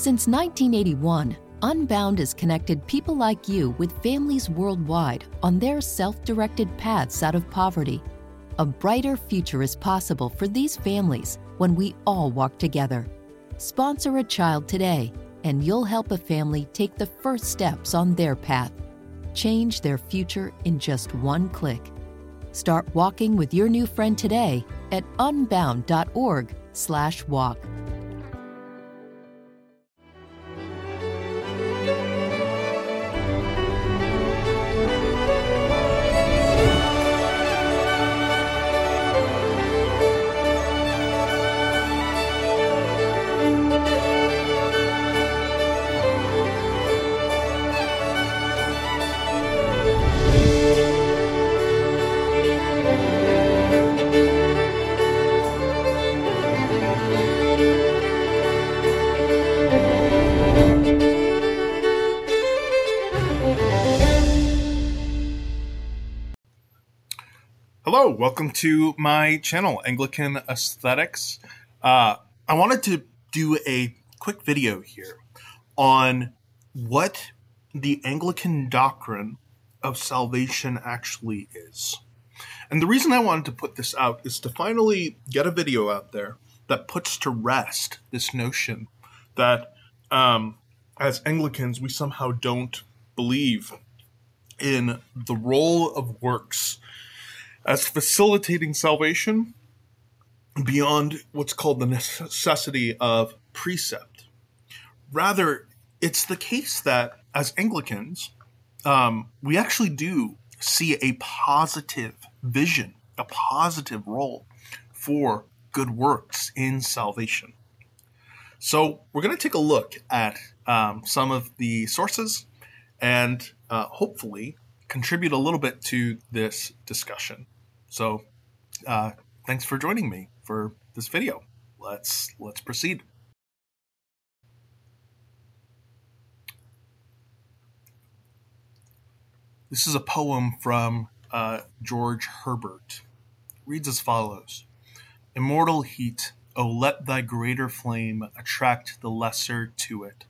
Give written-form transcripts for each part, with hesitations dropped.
Since 1981, Unbound has connected people like you with families worldwide on their self-directed paths out of poverty. A brighter future is possible for these families when we all walk together. Sponsor a child today, and you'll help a family take the first steps on their path. Change their future in just one click. Start walking with your new friend today at unbound.org/walk. Hello, welcome to my channel, Anglican Aesthetics. I wanted to do a quick video here on what the Anglican doctrine of salvation actually is. And the reason I wanted to put this out is to finally get a video out there that puts to rest this notion that as Anglicans, we somehow don't believe in the role of works as facilitating salvation beyond what's called the necessity of precept. Rather, it's the case that as Anglicans, we actually do see a positive vision, a positive role for good works in salvation. So we're going to take a look at some of the sources and hopefully contribute a little bit to this discussion. So thanks for joining me for this video. Let's proceed. This is a poem from George Herbert. It reads as follows. Immortal heat, oh let thy greater flame attract the lesser to it.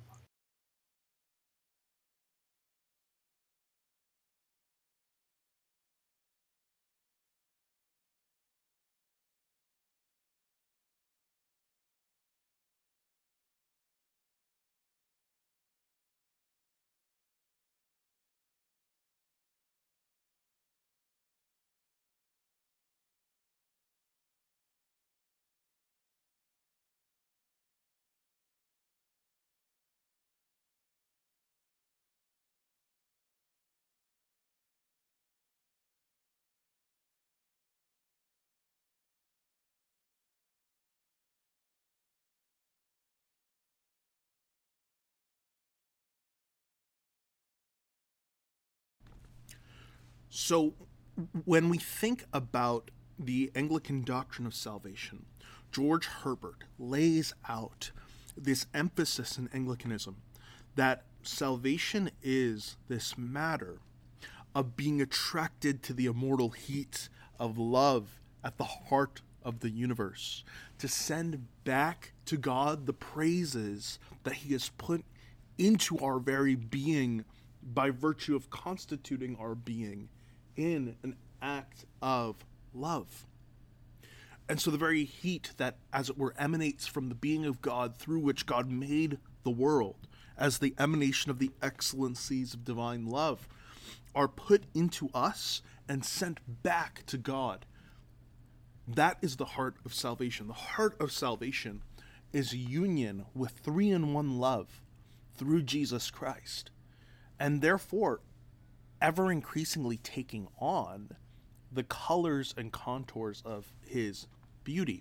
So when we think about the Anglican doctrine of salvation, George Herbert lays out this emphasis in Anglicanism that salvation is this matter of being attracted to the immortal heat of love at the heart of the universe, to send back to God the praises that he has put into our very being by virtue of constituting our being in an act of love. And so the very heat that, as it were, emanates from the being of God through which God made the world as the emanation of the excellencies of divine love are put into us and sent back to God. That is the heart of salvation. The heart of salvation is union with three-in-one love through Jesus Christ, and therefore ever increasingly taking on the colors and contours of his beauty.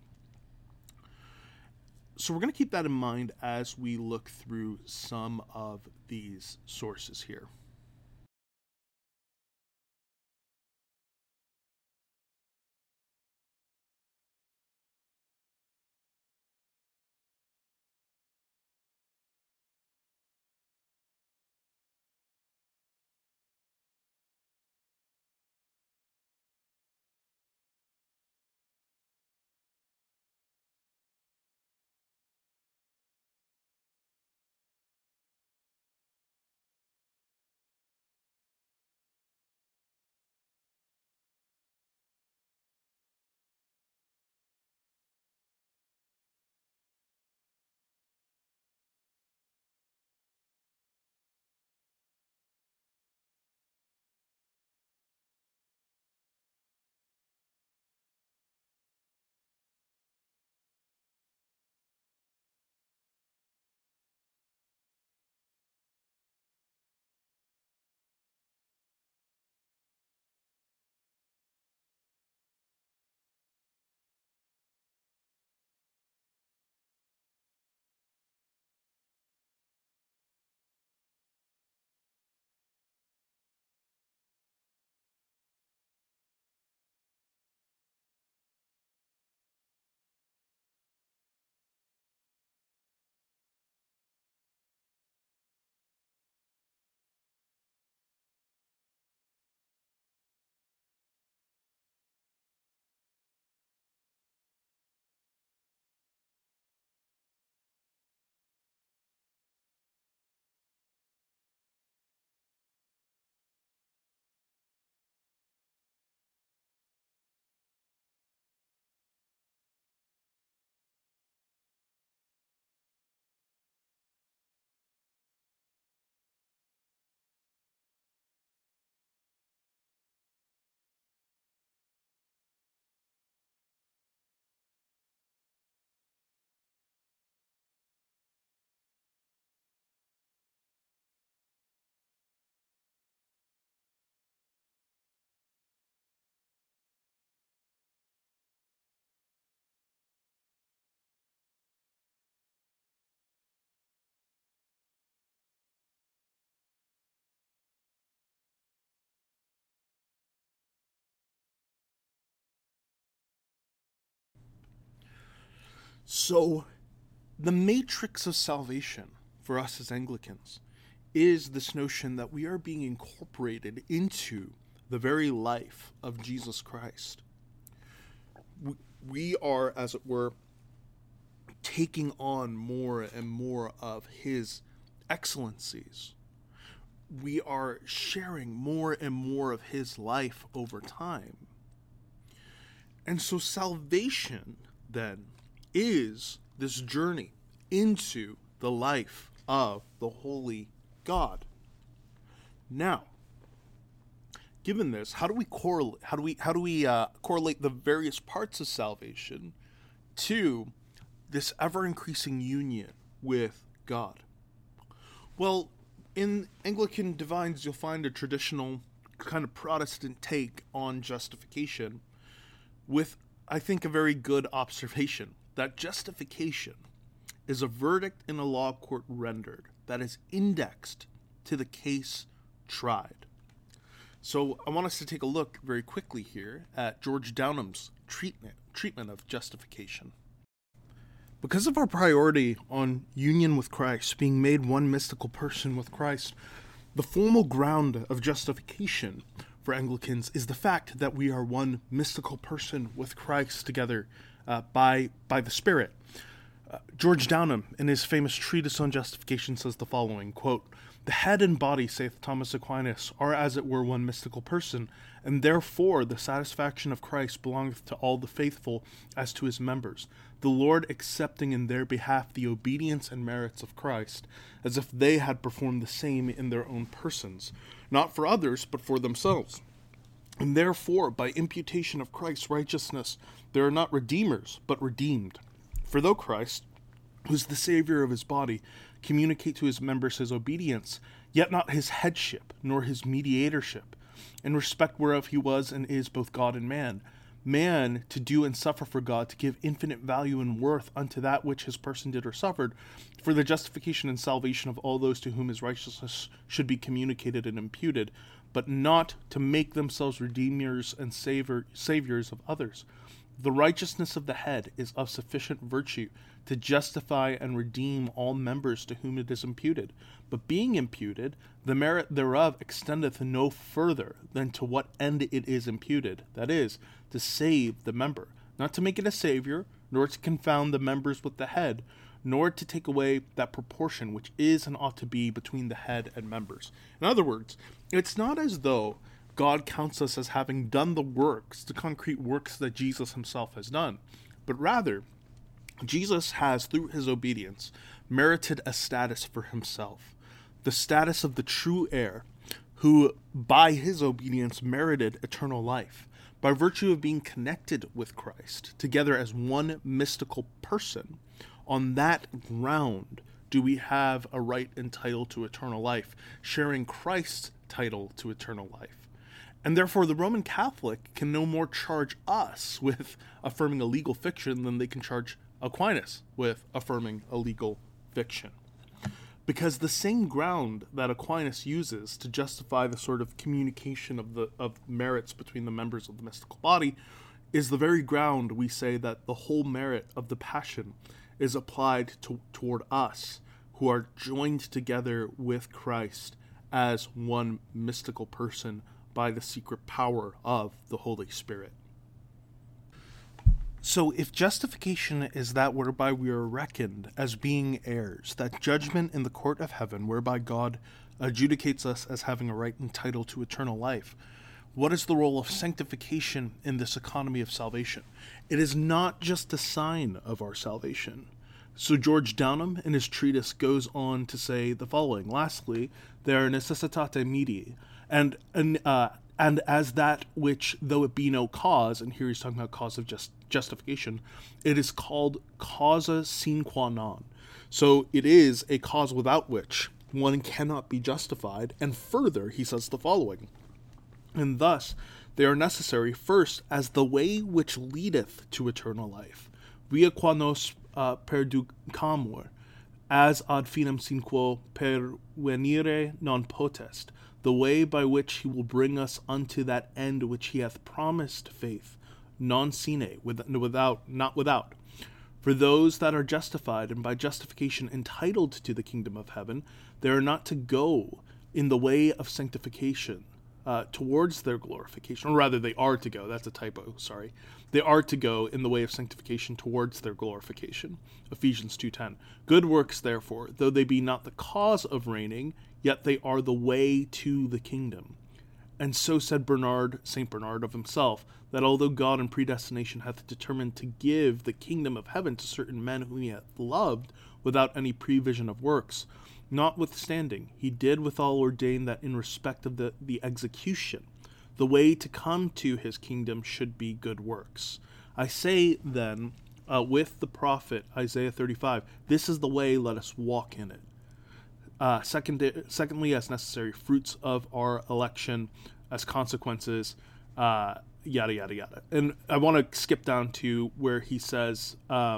So we're going to keep that in mind as we look through some of these sources here. So, the matrix of salvation for us as Anglicans is this notion that we are being incorporated into the very life of Jesus Christ. We are, as it were, taking on more and more of his excellencies. We are sharing more and more of his life over time. And so salvation, then, is this journey into the life of the Holy God. Now, given this, how do we correlate the various parts of salvation to this ever-increasing union with God? Well, in Anglican divines, you'll find a traditional kind of Protestant take on justification with, I think, a very good observation that justification is a verdict in a law court rendered that is indexed to the case tried. So I want us to take a look very quickly here at George Downham's treatment of justification. Because of our priority on union with Christ, being made one mystical person with Christ, the formal ground of justification for Anglicans is the fact that we are one mystical person with Christ together by the Spirit. George Downham, in his famous treatise on justification, says the following, quote, "The head and body, saith Thomas Aquinas, are as it were one mystical person, and therefore the satisfaction of Christ belongeth to all the faithful as to his members, the Lord accepting in their behalf the obedience and merits of Christ, as if they had performed the same in their own persons, not for others, but for themselves. And therefore, by imputation of Christ's righteousness, they are not redeemers, but redeemed. For though Christ, who is the Savior of his body, communicate to his members his obedience, yet not his headship, nor his mediatorship, in respect whereof he was and is both God and man to do and suffer for God, to give infinite value and worth unto that which his person did or suffered, for the justification and salvation of all those to whom his righteousness should be communicated and imputed, but not to make themselves redeemers and saviors of others. The righteousness of the head is of sufficient virtue to justify and redeem all members to whom it is imputed. But being imputed, the merit thereof extendeth no further than to what end it is imputed, that is, to save the member, not to make it a savior, nor to confound the members with the head, nor to take away that proportion which is and ought to be between the head and members." In other words, it's not as though God counts us as having done the works, the concrete works that Jesus himself has done, but rather, Jesus has, through his obedience, merited a status for himself, the status of the true heir, who, by his obedience, merited eternal life. By virtue of being connected with Christ, together as one mystical person, on that ground do we have a right and title to eternal life, sharing Christ's title to eternal life. And therefore, the Roman Catholic can no more charge us with affirming a legal fiction than they can charge Aquinas with affirming a legal fiction. Because the same ground that Aquinas uses to justify the sort of communication of merits between the members of the mystical body is the very ground we say that the whole merit of the Passion is applied toward us, who are joined together with Christ as one mystical person by the secret power of the Holy Spirit. So if justification is that whereby we are reckoned as being heirs, that judgment in the court of heaven whereby God adjudicates us as having a right and title to eternal life, what is the role of sanctification in this economy of salvation? It is not just a sign of our salvation. So George Downham in his treatise goes on to say the following. Lastly, there are necessitate medii, and as that which, though it be no cause, and here he's talking about cause of justification, it is called causa sine qua non. So it is a cause without which one cannot be justified. And further, he says the following, and thus they are necessary first as the way which leadeth to eternal life, via qua nos perducamur, as ad finem sine quo pervenire non potest, the way by which he will bring us unto that end which he hath promised, faith, non sine, not without. For those that are justified, and by justification entitled to the kingdom of heaven, they are not to go in the way of sanctification towards their glorification, or rather they are to go, that's a typo, sorry. They are to go in the way of sanctification towards their glorification. Ephesians 2:10. Good works, therefore, though they be not the cause of reigning, yet they are the way to the kingdom. And so said St. Bernard of himself, that although God in predestination hath determined to give the kingdom of heaven to certain men whom he hath loved, without any prevision of works, notwithstanding, he did withal ordain that in respect of the execution, the way to come to his kingdom should be good works. I say then, with the prophet Isaiah 35, this is the way, let us walk in it. Secondly, as necessary, fruits of our election, as consequences, yada, yada, yada. And I want to skip down to where he says,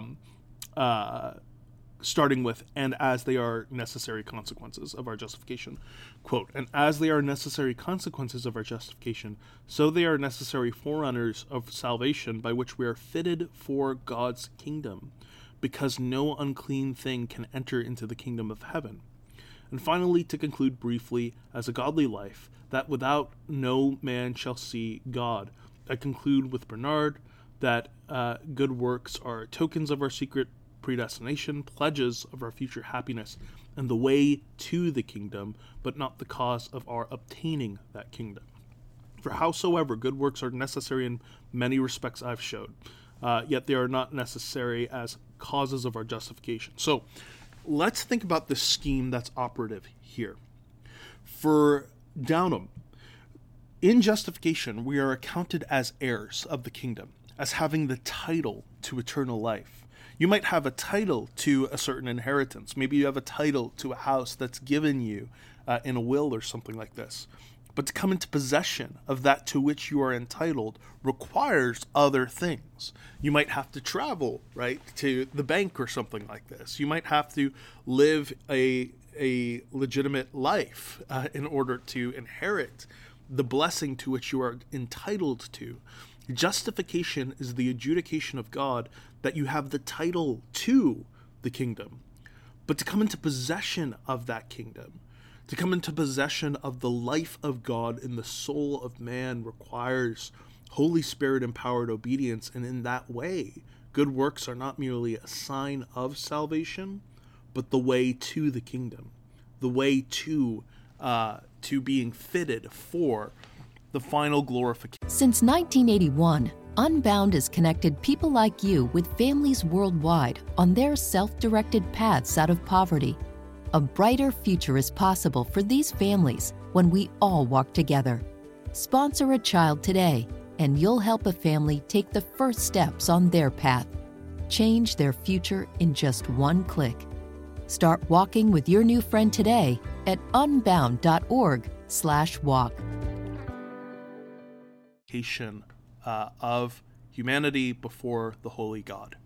starting with, and as they are necessary consequences of our justification. Quote, and as they are necessary consequences of our justification, so they are necessary forerunners of salvation, by which we are fitted for God's kingdom, because no unclean thing can enter into the kingdom of heaven. And finally, to conclude briefly, as a godly life, that without no man shall see God. I conclude with Bernard that good works are tokens of our secret predestination, pledges of our future happiness, and the way to the kingdom, but not the cause of our obtaining that kingdom. For howsoever good works are necessary in many respects I've showed, yet they are not necessary as causes of our justification. So let's think about the scheme that's operative here. For Downham, in justification, we are accounted as heirs of the kingdom, as having the title to eternal life. You might have a title to a certain inheritance. Maybe you have a title to a house that's given you in a will or something like this. But to come into possession of that to which you are entitled requires other things. You might have to travel, right, to the bank or something like this. You might have to live a legitimate life in order to inherit the blessing to which you are entitled to. Justification is the adjudication of God that you have the title to the kingdom. But to come into possession of that kingdom, to come into possession of the life of God in the soul of man, requires Holy Spirit empowered obedience. And in that way, good works are not merely a sign of salvation, but the way to the kingdom, the way to being fitted for the final glorification. Since 1981, Unbound has connected people like you with families worldwide on their self-directed paths out of poverty. A brighter future is possible for these families when we all walk together. Sponsor a child today, and you'll help a family take the first steps on their path. Change their future in just one click. Start walking with your new friend today at unbound.org/walk. Of humanity before the holy God.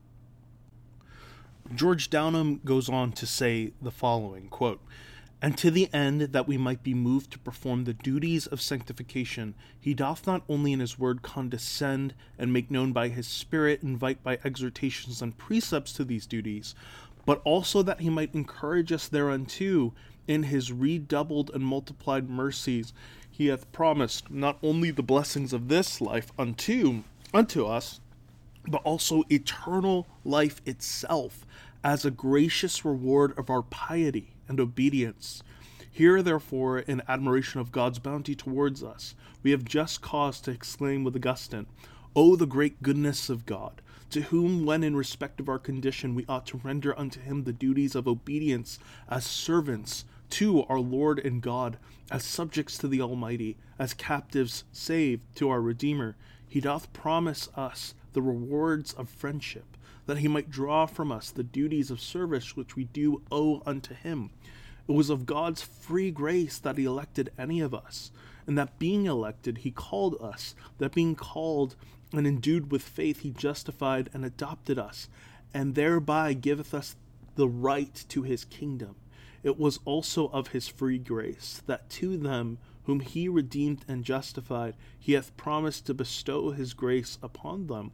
George Downham goes on to say the following, quote, and to the end that we might be moved to perform the duties of sanctification, he doth not only in his word condescend and make known by his Spirit, invite by exhortations and precepts to these duties, but also that he might encourage us thereunto in his redoubled and multiplied mercies. He hath promised not only the blessings of this life unto us, but also eternal life itself as a gracious reward of our piety and obedience. Here, therefore, in admiration of God's bounty towards us, we have just cause to exclaim with Augustine, O the great goodness of God, to whom, when in respect of our condition, we ought to render unto him the duties of obedience as servants to our Lord and God, as subjects to the Almighty, as captives saved to our Redeemer, he doth promise us the rewards of friendship, that he might draw from us the duties of service which we do owe unto him. It was of God's free grace that he elected any of us, and that being elected he called us, that being called and endued with faith he justified and adopted us, and thereby giveth us the right to his kingdom. It was also of his free grace that to them whom he redeemed and justified, he hath promised to bestow his grace upon them,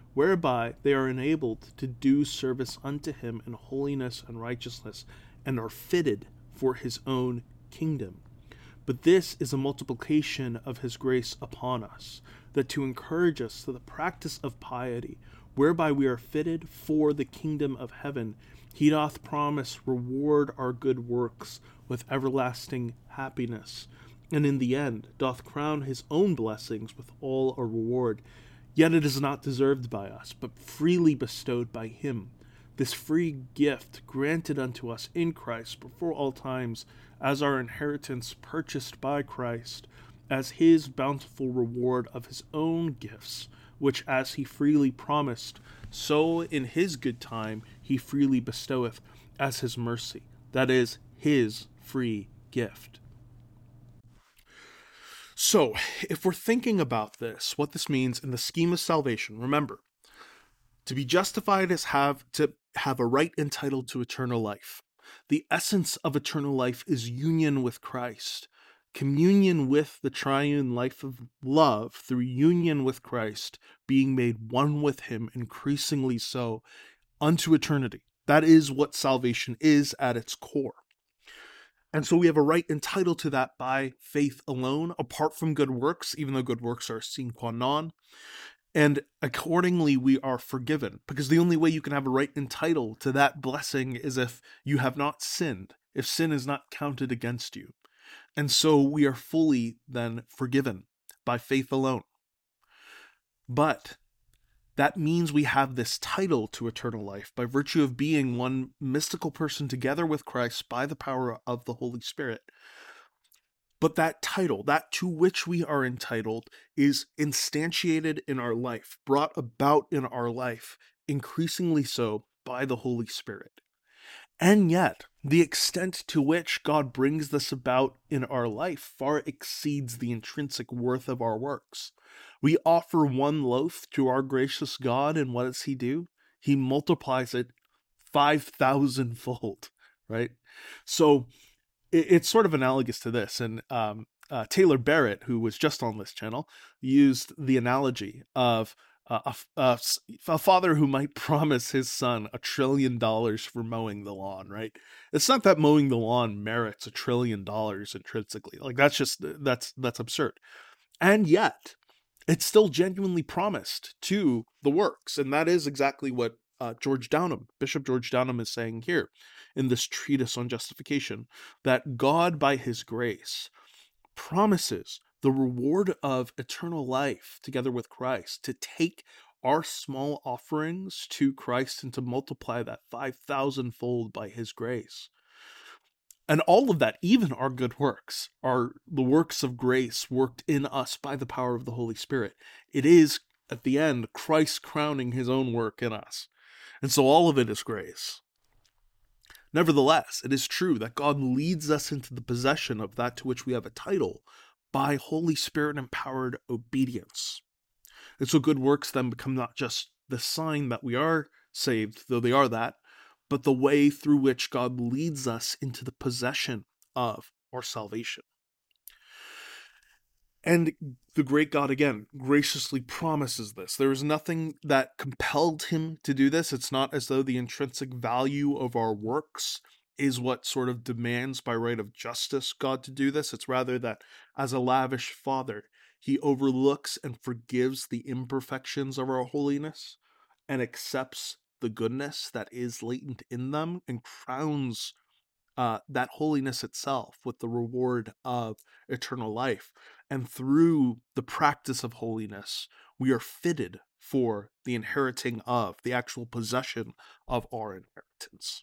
whereby they are enabled to do service unto him in holiness and righteousness, and are fitted for his own kingdom. But this is a multiplication of his grace upon us, that to encourage us to the practice of piety, whereby we are fitted for the kingdom of heaven, he doth promise reward our good works with everlasting happiness, and in the end doth crown his own blessings with all our reward. Yet it is not deserved by us, but freely bestowed by him. This free gift granted unto us in Christ before all times, as our inheritance purchased by Christ, as his bountiful reward of his own gifts, which as he freely promised, so in his good time he freely bestoweth as his mercy. That is his free gift. So, if we're thinking about this, what this means in the scheme of salvation, remember, to be justified is to have a right entitled to eternal life. The essence of eternal life is union with Christ, communion with the triune life of love through union with Christ, being made one with him, increasingly so, unto eternity. That is what salvation is at its core. And so we have a right entitled to that by faith alone, apart from good works, even though good works are sine qua non. And accordingly, we are forgiven, because the only way you can have a right entitled to that blessing is if you have not sinned, if sin is not counted against you. And so we are fully then forgiven by faith alone. But that means we have this title to eternal life by virtue of being one mystical person together with Christ by the power of the Holy Spirit. But that title, that to which we are entitled, is instantiated in our life, brought about in our life, increasingly so by the Holy Spirit. And yet, the extent to which God brings this about in our life far exceeds the intrinsic worth of our works. We offer one loaf to our gracious God, and what does he do? He multiplies it 5,000-fold, right? So it's sort of analogous to this. And Taylor Barrett, who was just on this channel, used the analogy of a father who might promise his son $1 trillion for mowing the lawn, right? It's not that mowing the lawn merits $1 trillion intrinsically. Like, that's absurd. And yet, it's still genuinely promised to the works. And that is exactly what Bishop George Downham is saying here in this treatise on justification, that God by his grace promises the reward of eternal life together with Christ, to take our small offerings to Christ and to multiply that 5,000-fold by his grace. And all of that, even our good works, are the works of grace worked in us by the power of the Holy Spirit. It is, at the end, Christ crowning his own work in us. And so all of it is grace. Nevertheless, it is true that God leads us into the possession of that to which we have a title by Holy Spirit-empowered obedience. And so good works then become not just the sign that we are saved, though they are that, but the way through which God leads us into the possession of our salvation. And the great God, again, graciously promises this. There is nothing that compelled him to do this. It's not as though the intrinsic value of our works is what sort of demands by right of justice God to do this. It's rather that as a lavish Father, he overlooks and forgives the imperfections of our holiness and accepts the goodness that is latent in them and crowns that holiness itself with the reward of eternal life. And through the practice of holiness, we are fitted for the inheriting of, the actual possession of our inheritance.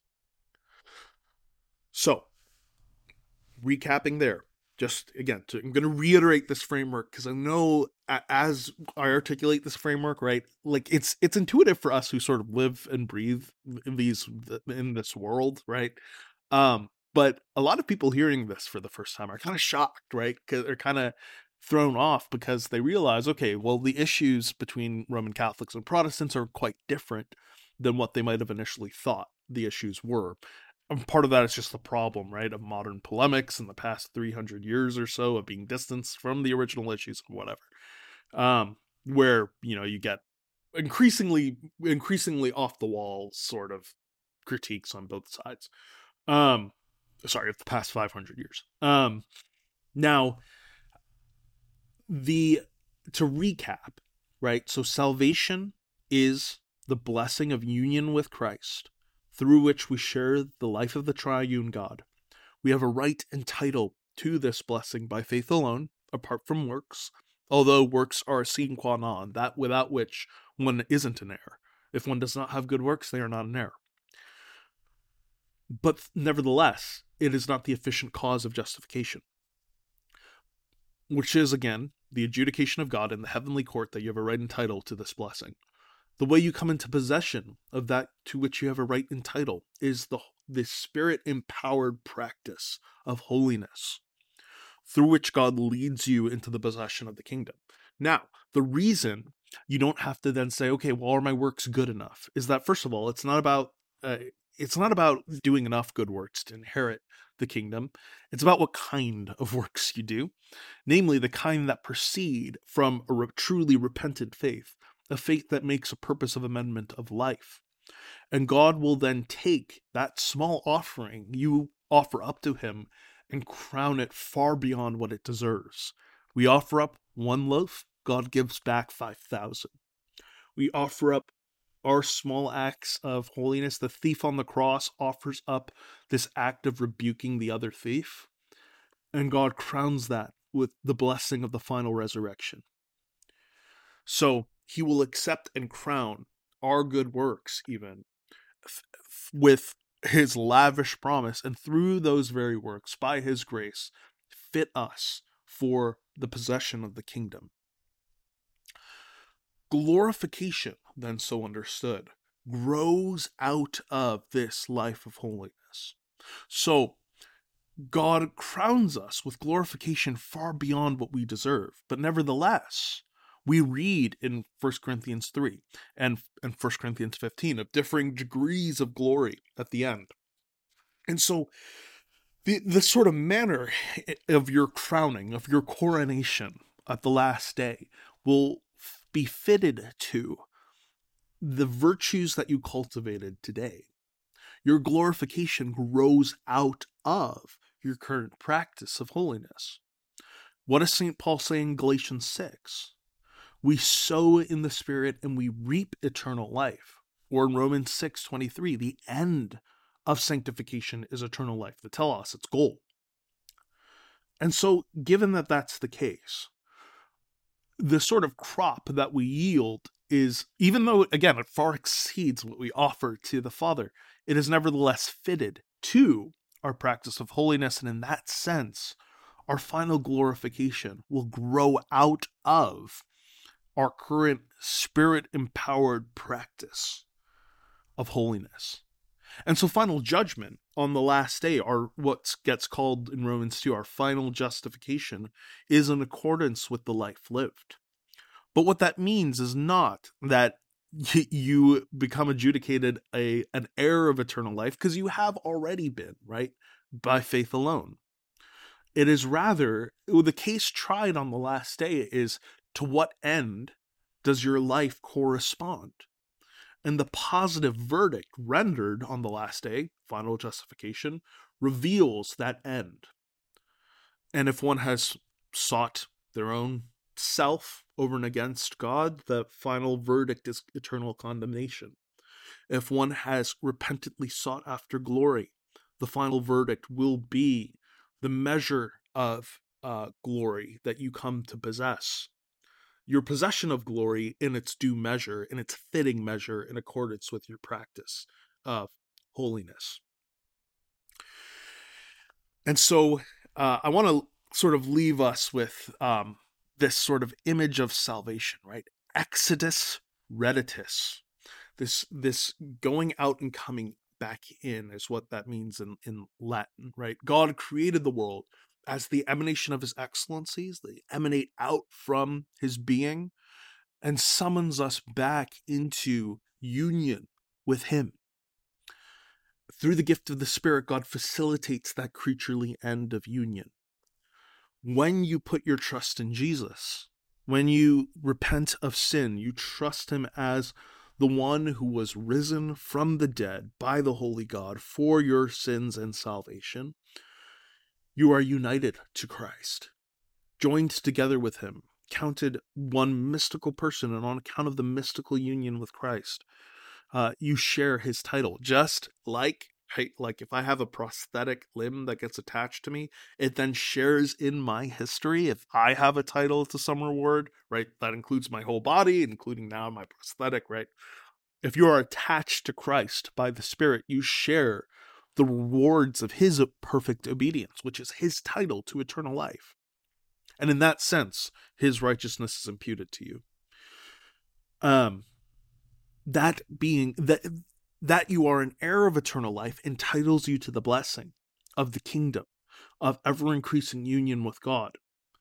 So, recapping there, just again, I'm going to reiterate this framework because I know as I articulate this framework, right, like it's intuitive for us who sort of live and breathe in this world, right? But a lot of people hearing this for the first time are kind of shocked, right? Because they're kind of thrown off because they realize, okay, well, the issues between Roman Catholics and Protestants are quite different than what they might have initially thought the issues were. And part of that is just the problem, right, of modern polemics in the past 300 years or so of being distanced from the original issues and whatever. Where, you get increasingly off the wall sort of critiques on both sides. Sorry, of the past 500 years. Now, to recap, right? So salvation is the blessing of union with Christ, through which we share the life of the triune God. We have a right and title to this blessing by faith alone, apart from works, although works are a sine qua non, that without which one isn't an heir. If one does not have good works, they are not an heir. But nevertheless, it is not the efficient cause of justification, which is, again, the adjudication of God in the heavenly court that you have a right and title to this blessing. The way you come into possession of that to which you have a right and title is the Spirit-empowered practice of holiness, through which God leads you into the possession of the kingdom. Now, the reason you don't have to then say, okay, well, are my works good enough, is that, first of all, it's not about doing enough good works to inherit the kingdom. It's about what kind of works you do, namely the kind that proceed from a truly repentant faith, a faith that makes a purpose of amendment of life. And God will then take that small offering you offer up to him and crown it far beyond what it deserves. We offer up one loaf, God gives back 5,000. We offer up our small acts of holiness. The thief on the cross offers up this act of rebuking the other thief, and God crowns that with the blessing of the final resurrection. So he will accept and crown our good works even with his lavish promise, and through those very works, by his grace, fit us for the possession of the kingdom. Glorification, then so understood, grows out of this life of holiness. So God crowns us with glorification far beyond what we deserve, but nevertheless, we read in 1 Corinthians 3 and 1 Corinthians 15 of differing degrees of glory at the end. And so the sort of manner of your crowning, of your coronation at the last day, will be fitted to the virtues that you cultivated today. Your glorification grows out of your current practice of holiness. What does St. Paul say in Galatians 6? We sow in the Spirit and we reap eternal life. Or in Romans 6:23, the end of sanctification is eternal life, the telos, its goal. And so, given that that's the case, the sort of crop that we yield is, even though, again, it far exceeds what we offer to the Father, it is nevertheless fitted to our practice of holiness, and in that sense, our final glorification will grow out of our current Spirit-empowered practice of holiness. And so final judgment on the last day, or what gets called in Romans 2, our final justification, is in accordance with the life lived. But what that means is not that you become adjudicated an heir of eternal life, because you have already been, right, by faith alone. It is rather, the case tried on the last day is, to what end does your life correspond? And the positive verdict rendered on the last day, final justification, reveals that end. And if one has sought their own self over and against God, the final verdict is eternal condemnation. If one has repentantly sought after glory, the final verdict will be the measure of glory that you come to possess. Your possession of glory in its due measure, in its fitting measure, in accordance with your practice of holiness. And so I want to sort of leave us with this sort of image of salvation, right? Exodus redditus. This going out and coming back in is what that means in Latin, right? God created the world as the emanation of his excellencies. They emanate out from his being and summons us back into union with him. Through the gift of the Spirit, God facilitates that creaturely end of union. When you put your trust in Jesus, When you repent of sin, you trust him as the one who was risen from the dead by the Holy God for your sins and salvation. You are united to Christ, joined together with him, counted one mystical person, and on account of the mystical union with Christ, you share his title. Just like if I have a prosthetic limb that gets attached to me, it then shares in my history. If I have a title to some reward, right, that includes my whole body, including now my prosthetic, right? If you are attached to Christ by the Spirit, you share the rewards of his perfect obedience, which is his title to eternal life. And in that sense, his righteousness is imputed to you. That being that you are an heir of eternal life entitles you to the blessing of the kingdom, of ever-increasing union with God.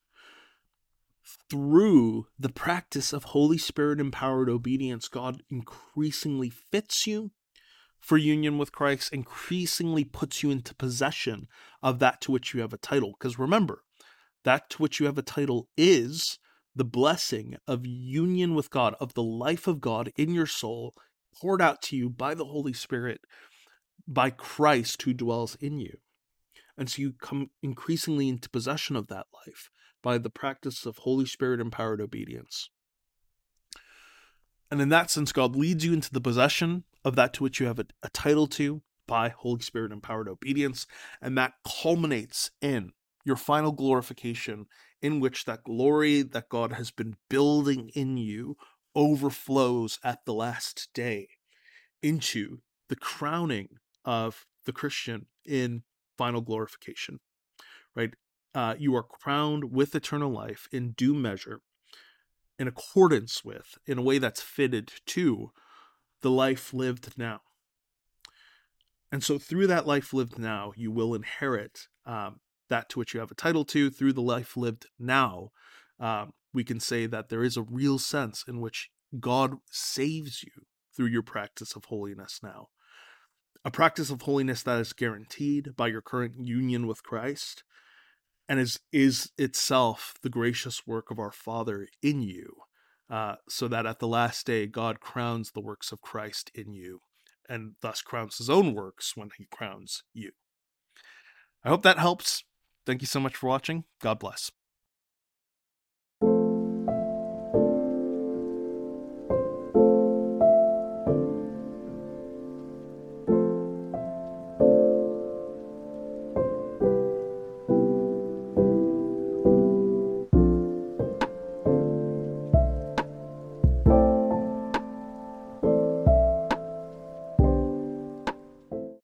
Through the practice of Holy Spirit-empowered obedience, God increasingly fits you for union with Christ, increasingly puts you into possession of that to which you have a title. Because remember, that to which you have a title is the blessing of union with God, of the life of God in your soul, poured out to you by the Holy Spirit, by Christ who dwells in you. And so you come increasingly into possession of that life by the practice of Holy Spirit-empowered obedience. And in that sense, God leads you into the possession of that to which you have a title to by Holy Spirit-empowered obedience, and that culminates in your final glorification, in which that glory that God has been building in you overflows at the last day into the crowning of the Christian in final glorification, right? You are crowned with eternal life in due measure, in accordance with, in a way that's fitted to, the life lived now. And so through that life lived now, you will inherit that to which you have a title to. Through the life lived now, we can say that there is a real sense in which God saves you through your practice of holiness now. A practice of holiness that is guaranteed by your current union with Christ, and is itself the gracious work of our Father in you, so that at the last day God crowns the works of Christ in you, and thus crowns his own works when he crowns you. I hope that helps. Thank you so much for watching. God bless.